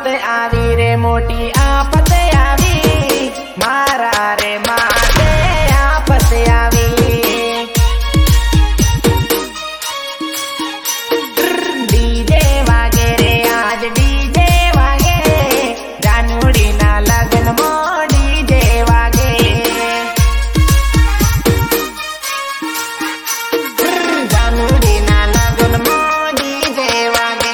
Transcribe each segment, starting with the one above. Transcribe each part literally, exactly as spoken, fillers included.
आवी रे मोटी आपत आवी मारा रे माते आपत आवी डीजे वागे रे आज डीजे वागे जानूड़ी ना लगन मो डीजे वागे जानूड़ी ना लगन मो डीजे वागे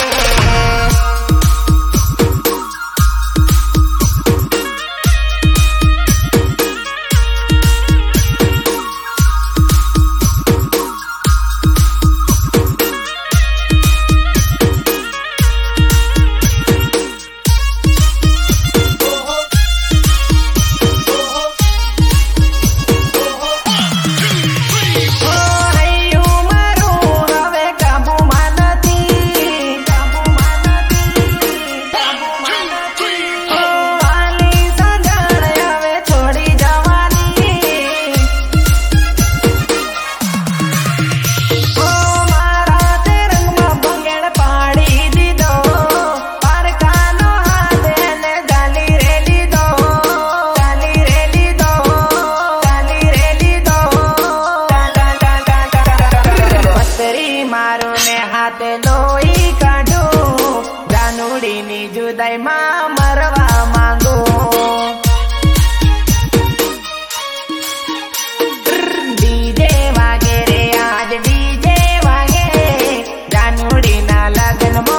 लोई काढू जानूड़ी नी जुदाई मां मरवा मांगू डीजे वागे रे आज डीजे वागे जानूड़ी ना लगन